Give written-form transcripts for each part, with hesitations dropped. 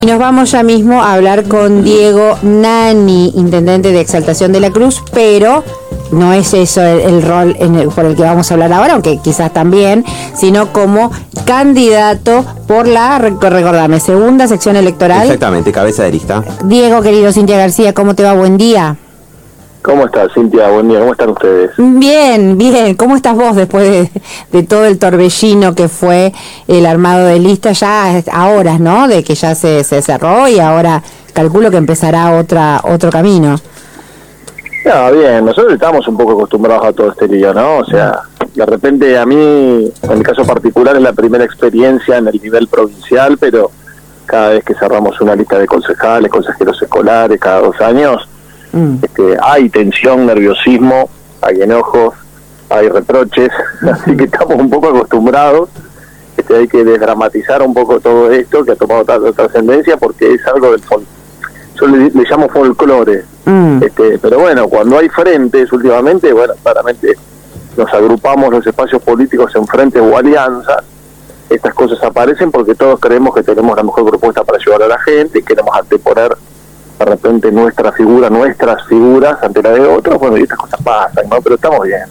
Y nos vamos ya mismo a hablar con Diego Nani, intendente de Exaltación de la Cruz, pero no es eso el rol por el que vamos a hablar ahora, aunque quizás también, sino como candidato por la, recordame, segunda sección electoral. Exactamente, cabeza de lista. Diego, querido, Cintia García, ¿cómo te va? Buen día. ¿Cómo estás, Cintia? Buen día, ¿cómo están ustedes? Bien, bien. ¿Cómo estás vos después de todo el torbellino que fue el armado de lista ya a horas, ¿no? De que ya se cerró y ahora calculo que empezará otro camino. No, bien, nosotros estamos un poco acostumbrados a todo este lío, ¿no? O sea, de repente a mí, en mi caso particular, es la primera experiencia en el nivel provincial, pero cada vez que cerramos una lista de concejales, consejeros escolares, cada 2 años, hay tensión, nerviosismo, hay enojos, hay reproches, así que estamos un poco acostumbrados. Hay que desdramatizar un poco todo esto que ha tomado tanta trascendencia porque es algo del yo le llamo folclore. Pero bueno, cuando hay frentes últimamente, bueno, claramente nos agrupamos los espacios políticos en frentes o alianzas. Estas cosas aparecen porque todos creemos que tenemos la mejor propuesta para llevar a la gente y queremos anteponer de repente nuestras figuras ante la de otros. Bueno, y estas cosas pasan, ¿no? Pero estamos bien.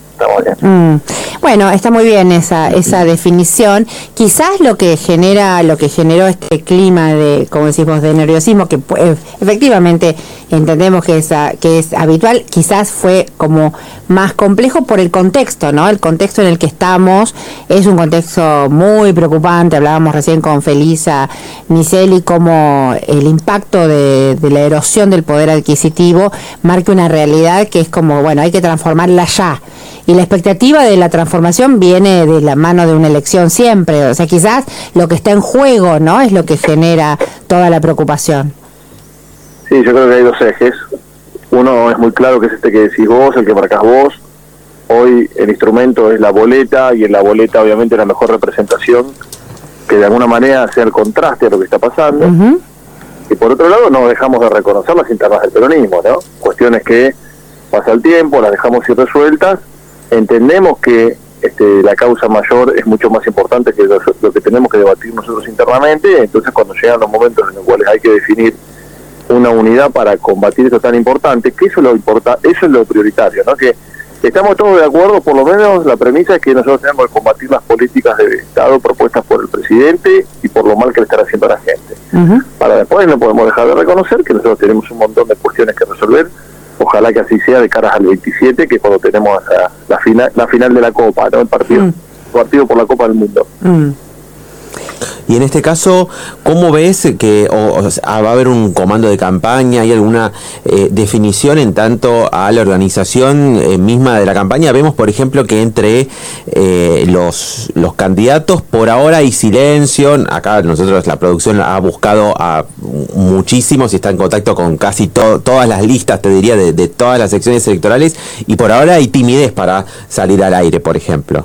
Bueno, está muy bien esa definición. Quizás lo que generó este clima de, como decimos, de nerviosismo, que efectivamente entendemos que es habitual, quizás fue como más complejo por el contexto, ¿no? El contexto en el que estamos es un contexto muy preocupante. Hablábamos recién con Felisa Miseli cómo el impacto de la erosión del poder adquisitivo marca una realidad que es como, bueno, hay que transformarla ya. Y la expectativa de la transformación viene de la mano de una elección siempre. O sea, quizás lo que está en juego, ¿no?, es lo que genera toda la preocupación. Sí, yo creo que hay 2 ejes. Uno es muy claro, que es este que decís vos, el que marcás vos. Hoy el instrumento es la boleta, y en la boleta obviamente la mejor representación, que de alguna manera sea el contraste a lo que está pasando. Y por otro lado no dejamos de reconocer las internas del peronismo, ¿no? Cuestiones que pasa el tiempo, las dejamos irresueltas. Entendemos que la causa mayor es mucho más importante que lo que tenemos que debatir nosotros internamente. Entonces, cuando llegan los momentos en los cuales hay que definir una unidad para combatir esto tan importante, que eso es lo prioritario, ¿no? Que estamos todos de acuerdo, por lo menos la premisa es que nosotros tenemos que combatir las políticas de Estado propuestas por el presidente y por lo mal que le están haciendo a la gente. Para después no podemos dejar de reconocer que nosotros tenemos un montón de cuestiones que resolver. Ojalá que así sea de cara al 27, que es cuando tenemos la final de la Copa, ¿no? El partido por la Copa del Mundo. Y en este caso, ¿cómo ves que va a haber un comando de campaña? ¿Hay alguna definición en tanto a la organización misma de la campaña? Vemos, por ejemplo, que entre los candidatos por ahora hay silencio. Acá nosotros, la producción ha buscado a muchísimos y está en contacto con casi todas las listas, te diría, de todas las secciones electorales, y por ahora hay timidez para salir al aire, por ejemplo.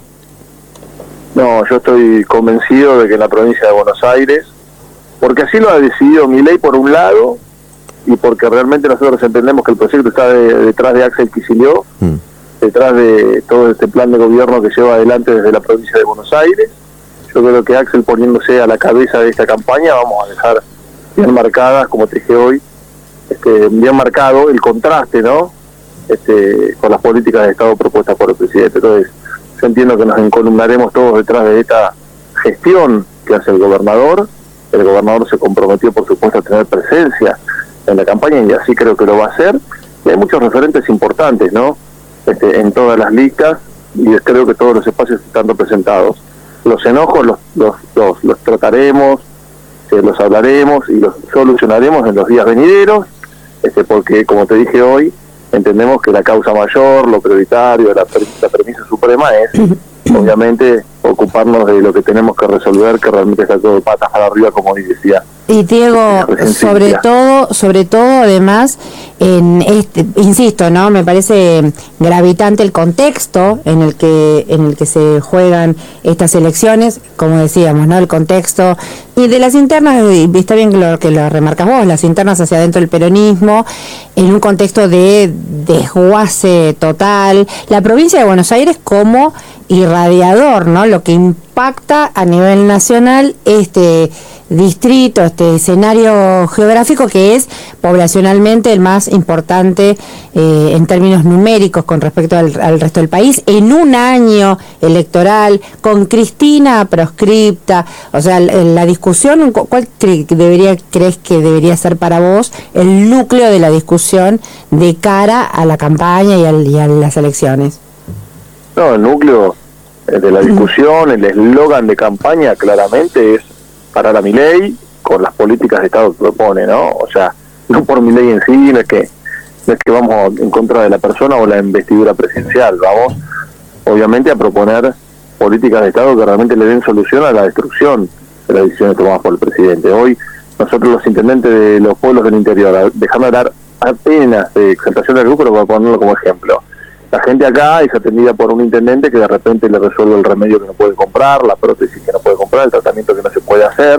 No, yo estoy convencido de que en la provincia de Buenos Aires, porque así lo ha decidido Milei por un lado, y porque realmente nosotros entendemos que el proyecto está detrás de Axel Kicillof, detrás de todo este plan de gobierno que lleva adelante desde la provincia de Buenos Aires. Yo creo que Axel, poniéndose a la cabeza de esta campaña, vamos a dejar bien marcadas, como te dije hoy, bien marcado el contraste, ¿no? Con las políticas de Estado propuestas por el presidente. Entonces, yo entiendo que nos encolumnaremos todos detrás de esta gestión que hace el gobernador. El gobernador se comprometió, por supuesto, a tener presencia en la campaña, y así creo que lo va a hacer. Y hay muchos referentes importantes, ¿no? En todas las listas, y creo que todos los espacios están representados. Los enojos los trataremos, los hablaremos y los solucionaremos en los días venideros, porque, como te dije hoy, entendemos que la causa mayor, lo prioritario, la premisa suprema es, obviamente, ocuparnos de lo que tenemos que resolver, que realmente está todo patas para arriba, como decía. Y Diego, sobre todo, además, insisto, ¿no? Me parece gravitante el contexto en el que se juegan estas elecciones, como decíamos, ¿no? El contexto y de las internas, y está bien que lo remarcas vos, las internas hacia adentro del peronismo, en un contexto de desguace total. La provincia de Buenos Aires como irradiador, ¿no? Lo que impacta a nivel nacional distrito, este escenario geográfico que es poblacionalmente el más importante en términos numéricos con respecto al resto del país, en un año electoral, con Cristina proscripta. O sea, la discusión, ¿cuál crees que debería ser para vos el núcleo de la discusión de cara a la campaña y a las elecciones? No, el núcleo de la discusión, el eslogan de campaña claramente es parar a Milei con las políticas de Estado que propone, ¿no? O sea, no por Milei en sí, no es que vamos en contra de la persona o la investidura presidencial, vamos obviamente a proponer políticas de Estado que realmente le den solución a la destrucción de las decisiones tomadas por el presidente. Hoy nosotros los intendentes de los pueblos del interior, dejando de dar apenas de exaltación del grupo, pero para ponerlo como ejemplo, la gente acá es atendida por un intendente que de repente le resuelve el remedio que no puede comprar, la prótesis que no puede comprar, el tratamiento que no se puede hacer,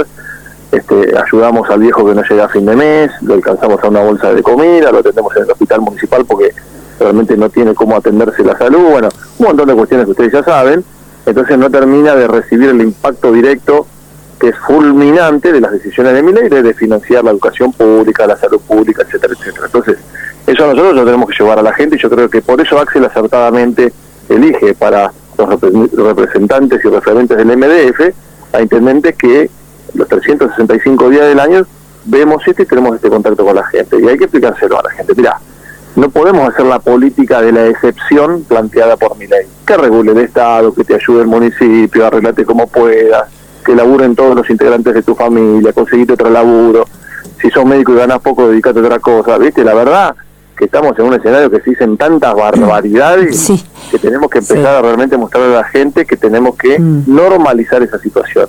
ayudamos al viejo que no llega a fin de mes, lo alcanzamos a una bolsa de comida, lo atendemos en el hospital municipal porque realmente no tiene cómo atenderse la salud, bueno, un montón de cuestiones que ustedes ya saben. Entonces no termina de recibir el impacto directo que es fulminante de las decisiones de Milei de financiar la educación pública, la salud pública, etcétera, etcétera. Entonces, eso nosotros lo tenemos que llevar a la gente y yo creo que por eso Axel acertadamente elige para los representantes y referentes del MDF a intendentes que los 365 días del año vemos esto y tenemos este contacto con la gente. Y hay que explicárselo a la gente. Mirá, no podemos hacer la política de la excepción planteada por Milei. Que regule el Estado, que te ayude el municipio, arreglate como puedas, que laburen todos los integrantes de tu familia, conseguite otro laburo. Si sos médico y ganás poco, dedicate a otra cosa. ¿Viste? La verdad que estamos en un escenario que se dicen tantas barbaridades sí, que tenemos que empezar a realmente mostrarle a la gente que tenemos que normalizar esa situación.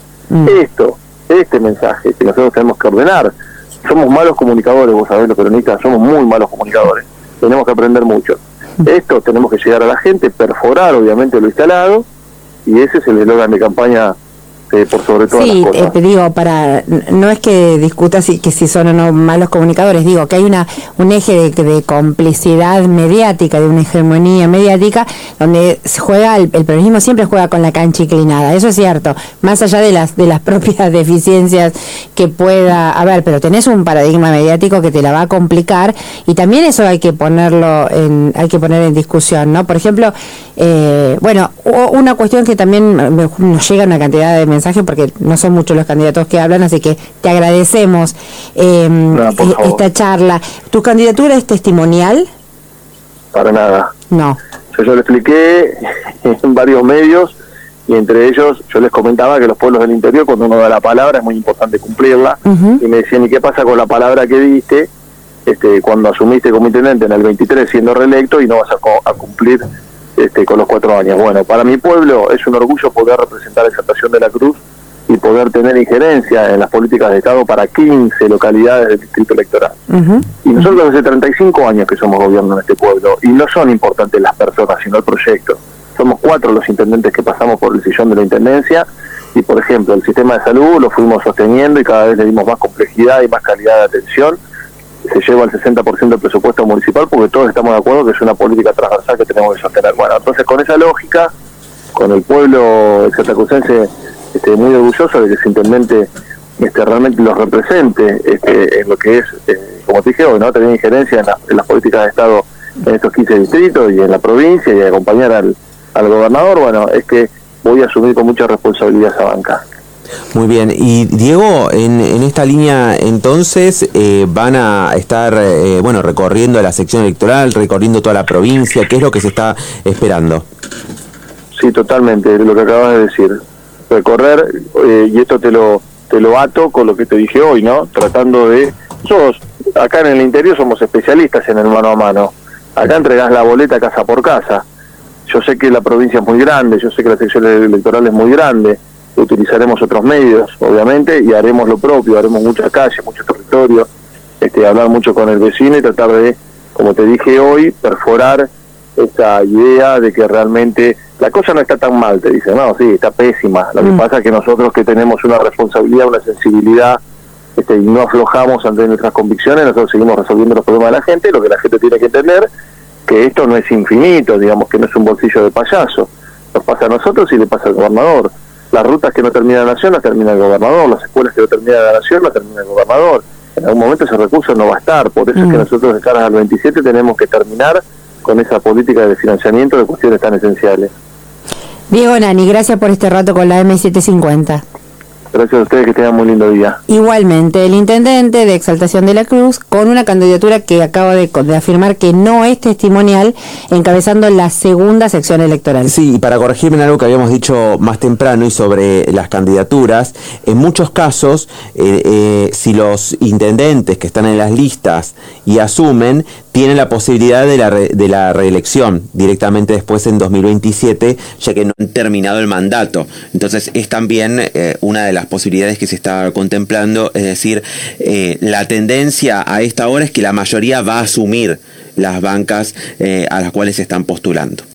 Este mensaje que nosotros tenemos que ordenar. Somos malos comunicadores, vos sabés, los peronistas somos muy malos comunicadores. Tenemos que aprender mucho. Esto tenemos que llegar a la gente, perforar obviamente lo instalado, y ese es el eslogan de campaña por sobre todas las cosas. Digo, no es que discutas que si son o no malos comunicadores, digo que hay un eje de complicidad mediática, de una hegemonía mediática, donde se juega, el peronismo siempre juega con la cancha inclinada, eso es cierto, más allá de las propias deficiencias que pueda haber, pero tenés un paradigma mediático que te la va a complicar, y también eso hay que poner en discusión, ¿no? Por ejemplo, una cuestión que también nos llega una cantidad de mensajes porque no son muchos los candidatos que hablan, así que te agradecemos esta charla. ¿Tu candidatura es testimonial? Para nada. No. Yo lo expliqué en varios medios y entre ellos yo les comentaba que los pueblos del interior, cuando uno da la palabra es muy importante cumplirla, y me decían, ¿y qué pasa con la palabra que diste cuando asumiste como intendente en el 23 siendo reelecto y no vas a cumplir con los 4 años? Bueno, para mi pueblo es un orgullo poder representar a Exaltación de la Cruz y poder tener injerencia en las políticas de Estado para 15 localidades del distrito electoral. Y nosotros hace 35 años que somos gobierno en este pueblo, y no son importantes las personas, sino el proyecto. Somos 4 los intendentes que pasamos por el sillón de la intendencia, y por ejemplo, el sistema de salud lo fuimos sosteniendo y cada vez le dimos más complejidad y más calidad de atención. Se lleva el 60% del presupuesto municipal porque todos estamos de acuerdo que es una política transversal que tenemos que sostener. Bueno, entonces con esa lógica, con el pueblo exaltacrucense muy orgulloso de que ese intendente realmente los represente en lo que es, como te dije hoy, ¿no? Tener injerencia en las políticas de Estado en estos 15 distritos y en la provincia, y acompañar al gobernador. Bueno, es que voy a asumir con mucha responsabilidad esa banca. Muy bien, y Diego, en esta línea entonces van a estar recorriendo la sección electoral, recorriendo toda la provincia. ¿Qué es lo que se está esperando? Sí, totalmente, lo que acabas de decir, recorrer, y esto te lo ato con lo que te dije hoy, ¿no? Tratando de, acá en el interior somos especialistas en el mano a mano, acá entregás la boleta casa por casa. Yo sé que la provincia es muy grande, yo sé que la sección electoral es muy grande, utilizaremos otros medios, obviamente, y haremos lo propio, haremos mucha calle, mucho territorio, hablar mucho con el vecino y tratar de, como te dije hoy, perforar esa idea de que realmente la cosa no está tan mal, te dicen, no, sí, está pésima. Lo que pasa es que nosotros que tenemos una responsabilidad, una sensibilidad, y no aflojamos ante nuestras convicciones, nosotros seguimos resolviendo los problemas de la gente. Lo que la gente tiene que entender, que esto no es infinito, digamos que no es un bolsillo de payaso. Nos pasa a nosotros y le pasa al gobernador. las rutas que no termina la nación las termina el gobernador, las escuelas que no termina la nación las termina el gobernador. En algún momento ese recurso no va a estar, por eso es que nosotros de cara al 27 tenemos que terminar con esa política de financiamiento de cuestiones tan esenciales. Diego Nani, gracias por este rato con la M750. Gracias a ustedes, que tengan muy lindo día. Igualmente, el intendente de Exaltación de la Cruz, con una candidatura que acaba de afirmar que no es testimonial, encabezando la segunda sección electoral. Sí, y para corregirme en algo que habíamos dicho más temprano y sobre las candidaturas, en muchos casos, si los intendentes que están en las listas y asumen, tienen la posibilidad de la reelección directamente después en 2027, ya que no han terminado el mandato. Entonces es también una de las posibilidades que se está contemplando, es decir, la tendencia a esta hora es que la mayoría va a asumir las bancas a las cuales se están postulando.